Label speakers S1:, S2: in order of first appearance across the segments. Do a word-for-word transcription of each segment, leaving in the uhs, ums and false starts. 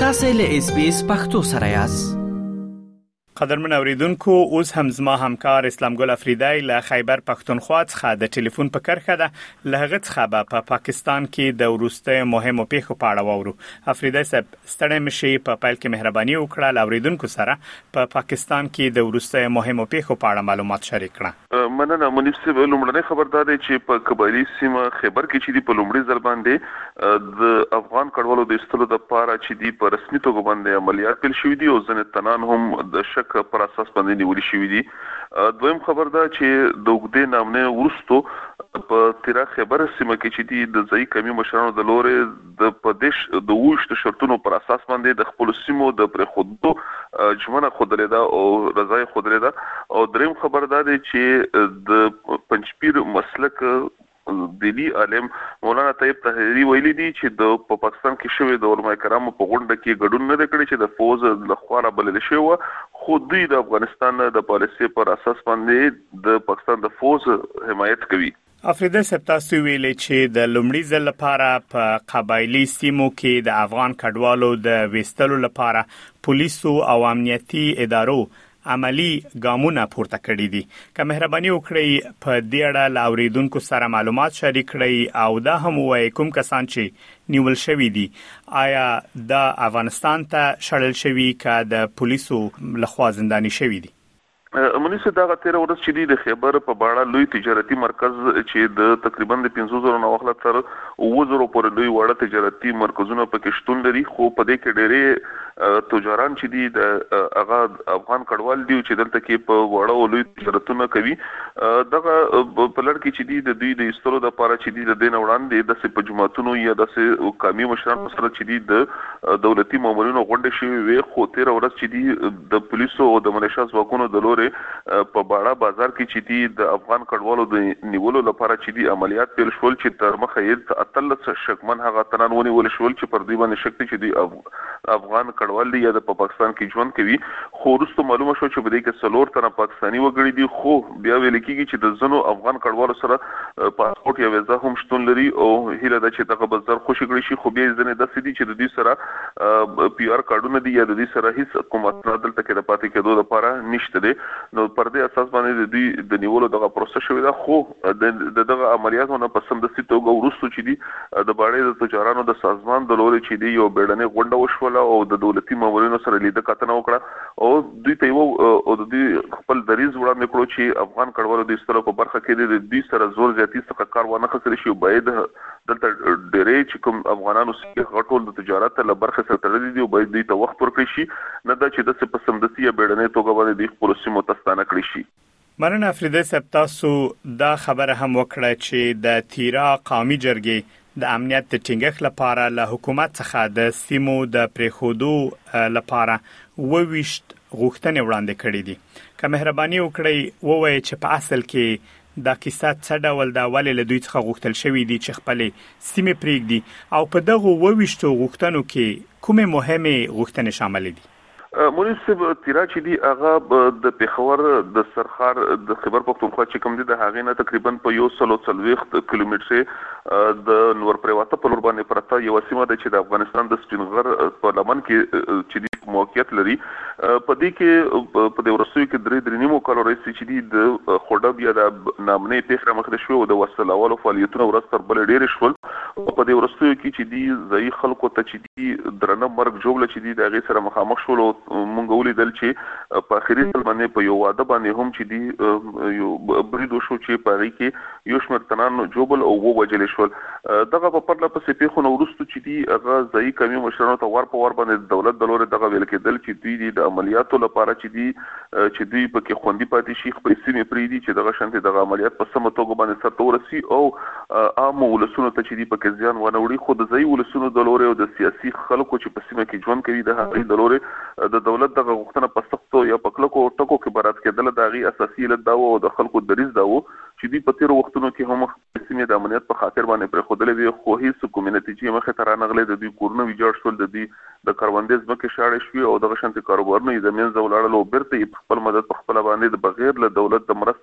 S1: تاسو له اس بي اس پختو سره یاست.
S2: قدرمن اوریدونکو، اوس هم زما همکار اسلام ګل افریدی له خیبر پختونخوا څخه د ټلیفون په کرخه ده له هغه څخه په پا پاکستان کې د وروستي مهمو پیښو په اړه وورو. افریدی صاحب، ستړی مشي په پیل کې مهرباني وکړه له اوریدونکو سره په پا پاکستان کې د وروستي مهمو پیښو په اړه معلومات شریک کړه.
S3: مننه منیب صاحب. لومړنۍ خبردار دی چې په قبایلی سیمه خیبر کې چې دی په لومړي ځل باندې د افغان کډوالو د استلو د پاره چې دی په رسمي توګه باندې عملیات پیل شوې دي او ځنې تنان هم د شک پر اساس باندې نیول شوې دي. دویم خبر ده چې د وګړي نامنه ورستو په تیرا خیبر سیمه کې چې دی د ځای کمی مشرانو د لورې د پدیش د وښت شرطونو پر اساس باندې د خپل سیمو د پر خودو جمعنه خودلې ده او رضای خودلې ده. او دریم خبر ده چې د پنځپیر مسلک دلی عالم مولانا طیب طاهری ویلي دي چې د پاکستان کې شوی د علماء کرامو په غونډه کې ګډون نه کړی چې د فوز لخوا بلل شوی خو دوی د افغانستان د پالیسي پر اساس باندې د پاکستان د فوز حمایت کوي.
S2: افریدی صاحب، تاسو ویلې چې د لومړي ځل لپاره په قبایلی سیمو کې د افغان کډوالو د وستلو لپاره پولیسو او امنیتي ادارو عملی ګامونه پورته کړی دي. که مهرباني وکړئ په دې اړه له اوریدونکو سره معلومات شریک کړئ او دا هم وایي کوم کسان چې نیول شوي دي آیا د افغانستان ته شړل شوي که د پولیسو لخوا زنداني شوي دي؟
S3: منیسه دا غتره ورځ چې دی د خیبر په باړه لوی تجارتي مرکز چې د تقریبا د پنځه زره نه وخت تر اوه زره پورې لوی وړه تجارتي مرکزونه پکې شتون لري. خو په دې کې ډېرې تجاران چې دي د هغه افغان کډوال دي چې دلته کې په وړه او لوی تجارتونه کوي. دغه په لړ کې چې دی د دوی د استرو د لپاره چې دی د دین وړاندې د سې په جماعتونو یا د سې قومي مشران سره چې دی د دولتي مامورینو غونډه شوی وي. خو تیر ورځ چې دی د پولیسو او د ملیشیا ځواکونو د لوري په باړه بازار کې چې دی د افغان کډوالو د نیولو لپاره چې دی عملیات پیل شول چې تر مخه یې اتلس شکمن هغه تنان ونیول شول چې پر دوی باندې شک چې دی افغان کډوال دی یا د پاکستان کې ژوند کوي. خو وروسته معلومه شو چې په دې کې څلور تنه پاکستاني وګړي دي. خو بیا ویل کېږي چې د ځنو افغان کډوالو سره پاسپورت یا ویزا هم شتون لري او هیله ده چې دغه بازار خوشی کړي شي. خو بیا ځنه د سړي چې د دې سره پی آر کارډونه دي یا د دې سره هیڅ کومه دلته کې د پاتې کېدو لپاره نشته دي. نو پر دې اساس باندې د دوی د نیولو دغه پروسس شوی ده. خو د دغه عملیاتونو په سمدستي توګه ورستو چې دی د باړې د تجارانو د سازمان د لوري چې دی یو بیړنۍ غونډه وشوله او د دولتي مامورینو سره لیدل کتنه وکړه او دوی ته یو او د دوی خپل دریز وړاندې کړو چې افغان کډوالو د استلو په برخه کې د دوی سره زور زیاتی څخه کار ونه کړی شي. باید دلته ډېرې چې کوم افغانانو سره غټول د تجارت له برخه سره تړلي دي او باید دوی ته وخت ورکړي شي، نه دا چې د په سمدستي یا بیړنۍ توګه باندې د خپل سیمو تستانه کړی شي.
S2: مننه افریدی صاحب، تاسو دا خبره هم وکړه چې د تیرا قومي جرګې د امنیت د ټینګښت لپاره له حکومت څخه د سیمو د پریښودو لپاره وویشت غوښتنې وړاندې کړې دي. که مهرباني وکړئ ووایئ چې په اصل کې دا کیسه څه ډول دا ولې له دوی څخه غوښتل شوي دي چې خپلې سیمې پرېږدي او په دغو وویشتو غوښتنو کې کومې مهمې غوښتنې شاملې دي؟
S3: منیسب تیرا چې دی هغه د پیښور د سرخار د خیبر پختونخوا چې کوم دی د هغې نه تقریبا په یو سلو څلوېښت کیلومتره د نور پریواته په لور باندې پرته یو سیمه ده چې د افغانستان د سپینغر په لمن کې چې دی موقعیت لري. په دې کې په دې ورسوي کې درې درې نیمو کالو راځي چې دی د خوډب یا د نامنې پیښه مخ ته شو او د وسلوالو فعالیتونو ورځ تر بل ډېر شول. په دې ورسوي کې چې دی ځای خلکو ته چې دی درنه مرګ جوړل چې دی د هغې سره مخامخ شول. مونږ ولیدل چې په اخري ځل باندې په یو واده باندې هم چې دی یو برید وشو چې په هغې کې یو شمېر تنان جوبل او ووژل شول. دغه په پرله پسې پیښو نه وروسته چې دی هغه ځایي قومي مشرانو ته وار په وار باندې د دولت د لورې دغه ویل کېدل چې دوی د عملیاتو لپاره چې دی چې دوی پکې خوندي پاتې شي، خپلې سیمې پرېږدي چې دغه شانتې دغه عملیات په سمه توګه باندې سرته ورسي او عامو ولسونو ته چې دی پکې زیان ونه وړي. خو د ځایي ولسونو د لورې او د سیاسي خلکو چې په سیمه کې ژوند کوي د هغوی د لورې د دولت دغه غوښتنه په سختو یا په کلکو ټکو کې برات کېدله د هغې اساسي علت دا و او د خلکو دریځ دا و چې دوی په تېرو وختونو کې هم خپلې سیمې د امنیت په خاطر باندې پرېښودلې وې. خو هېڅ کومې نتیجې مخې ته رانغلې. د دوی کورونه ویجاړ شول، د دوی د کروندې ځمکې شاړې شوې او دغه شانتې کاروبارونه یې د منځه ولاړل او بېرته یې په خپل مدد په خپله باندې د بغیر له دولت د مرستې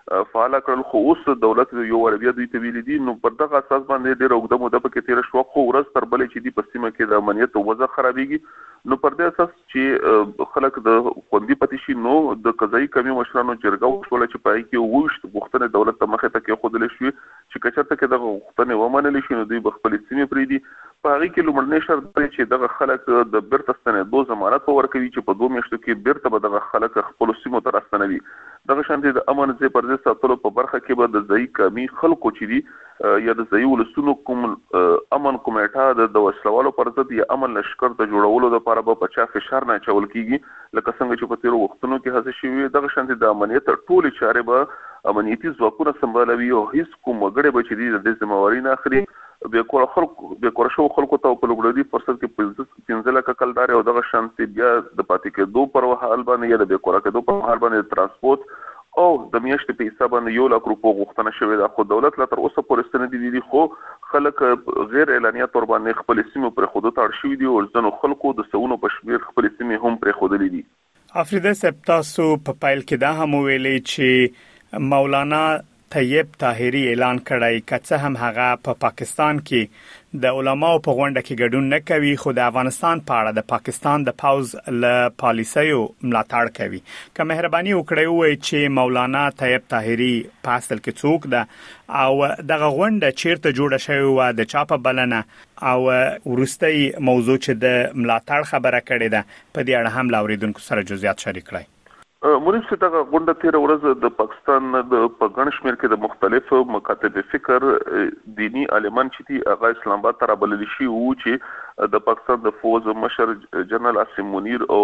S3: فعال کړل خو اوس دولت یو وربیا دوی ته ویل دي نو په دغه اساس باندې ډېر وګړه مده پکې تیر شو خو ورځ تر بلې چې دی په سیمه کې د امنیت وضع خرابېږي نو پر دې اساس چې خلک د خوندي پاتې شي نو د قضایي کمی مشرانو جرګه وشول چې پای کې وښت غوښتنه دولت ته مخه ته کې خودل شي چې کچرته کې د غوښتنې ومنل شي نو دوی خپل سیمه پریدي په هغه کې لومړنی شرط دی چې دغه خلک د بیرته ستنېدو ضمانت ورکوي چې په دوه میاشتو کې بیرته به دغه خلک خپل سیمو ته راستنوي دغه شانتي د امن ځای پر ځای ساتلو په برخه کې به د ځای کمی خلکو چې دي یا د ځای ولسونو کوم امن کمیټه د وسلوالو پر ضد یا امن لشکر د جوړولو لپاره به په چا فشار نه چول کیږي لکه څنګه چې په تیرو وختونو کې هڅه شوې دغه شانتي د امنیت ټولې چارې به امنیتي ځواکونه سمبالوي او هیڅ کوم وګړي به چې د دې ذمہواری نه اخلي به کور خلکو به کور شو خلکو ته په لوګړدي فرصت کې پنځه لکه کلدار او دغه شانتي بیا د پاتې کېدو پر حال باندې یا د به کور کېدو پر حال باندې ترانسپورت او د میاشتې په حساب باندې یو لک روپو غوښتنه شوې ده خو دولت لا تر اوسه پورې ستنې دي خو خلک غیر اعلانیه تور باندې خپل سیمه پر خودو تړ شوې دي او ځنو خلکو د سونو په شمیر خپل سیمه هم پر خودلې دي
S2: افریده سپتاسو په پایل کې دا هم ویلي چې مولانا طیب طاهری اعلان کړی کڅه هم هغه په پا پاکستان کې د علماو په غونډه کې ګډون نه کوي خو د افغانستان په اړه د پاکستان د پاوز له پالیسیو ملاتړ کوي که مهرباني وکړئ وایي چې مولانا طیب طاهری په اصل کې څوک ده او دغه غونډه چیرته جوړه شوې و د چا په بلنه او ورستۍ موضوع چې د ملاتړ خبره کړې ده په دې اړه هم لاوریدونکو سره جزئیات شریک کړئ
S3: مونږ چې دا غونډه تیر ورځ د پاکستان د پګن شمیر کې د مختلفو مکاتب فکر دینی عالمان چې دی هغه اسلام آباد ته رابلل شي او چې د پاکستان د فوج مشر جنرال عاصم منیر او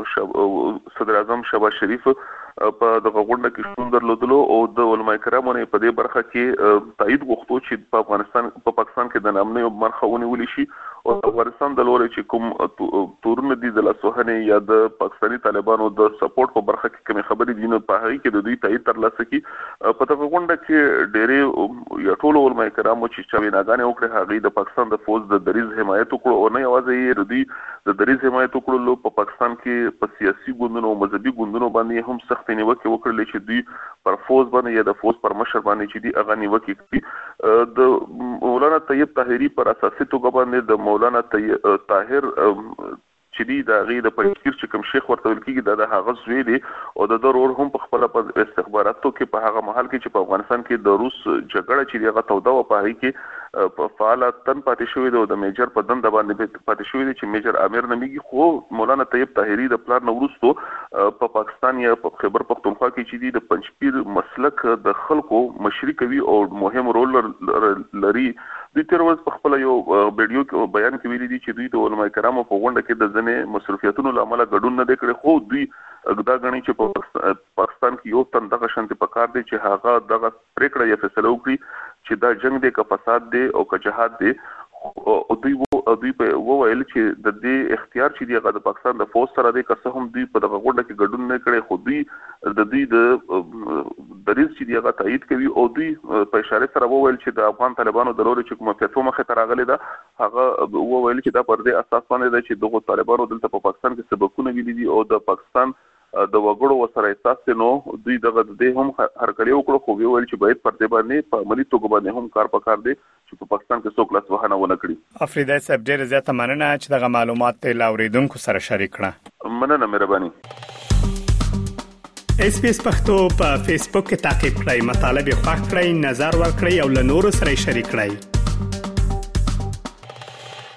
S3: صدر اعظم شهباز شریف په دغه غونډه کې شتون درلودلو او د علماء کرامو نه په دې برخه کې تایید غوښتو چې په افغانستان په پاکستان کې د نامنې برخه ونیول شي او افغانستان د لوري چې کوم تورونه دي د لاسوهنې یا د پاکستاني طالبانو د سپورټ په برخه کې کوم خبرې دي نو په هغه کې د دوی تایید ترلاسه کی په دغه غونډه کې ډېرې یا ټول علماء کرامو چې چا ویناګانې وکړي هغه د پاکستان د فوج د دریز حمایت وکړو او نه یوازې یې دوی د دریز حمایت وکړو په پاکستان کې په سیاسي ګوندونو او مذهبي ګوندونو باندې هم سخت نیوکه وکړلې چې دوی پر فوج باندې یا د فوج پر مشر باندې چې دی هغه نیوکه کوي د مولانا طیب طاهری پر اساسي توګه باندې د مولانا طاهر چې دی د غي د پنځیر چې کوم شیخ ورته ویل کیږي د هغه زوی دی او د ضرور هم په خپل استخباراتو کې په هغه محل کې چې په افغانستان کې د روس جګړه چې هغه توده و په هغه کې په فعالیت تن پاتې شوې ده او د میجر په دند باندې پاتې شوې ده چې میجر امیر نمیږي خو مولانا طیب طاهری د پلان نورستو په پاکستان یا په خیبر پختونخوا کې چې دی د پنځپیر مسلک د خلکو مشري کوي او مهم رول لري د تیر ورځ په خپل یو ویډیو کې بیان کې ویلي دي چې دوی د علماء کرامو په غونډه کې د ځنې مصرفیاتونو لامل ګډون نه کړي خو دوی دا غني چې په پاکستان کې یو تن دغه شانتي پکار دي چې هغه دغه پریکړه یا فیصله وکړي چې دا جنگ دی که فساد دی او که جهاد دی او دوی وو دوی په وویل چې د دې اختیار چې دی هغه د پاکستان د فوج سره دی که څه هم دوی په دغه غونډه کې ګډون نه کړي خو دوی د دوی د دریز چې دی هغه تایید کوي او دوی په اشاره سره وویل چې د افغان طالبانو د لوري چې کومه فتوا مخه ته راغلي ده هغه وویل چې دا پر دې اساس باندې ده چې دغه طالبانو دلته په پاکستان کې سبقونه ویلي دي او د پاکستان د وګړو وسره احساس نو دوی دغه د هم هرکلی وکړو خو ویل چې باید پر دې باندې په عملی توګه باندې هم کار وکړ دي چې په پاکستان کې څوک لاس وهنه ونه کړي
S2: افریده صاحب ډېر زیاته مننه چې دغه معلومات ته لاوریدونکو سره شریک کړه
S3: مننه مهرباني
S2: اس پی اس پختو په فیسبوک کې تا کې پلی مطلب یو فاک کړئ نظر ور کړئ او له نورو سره شریک کړئ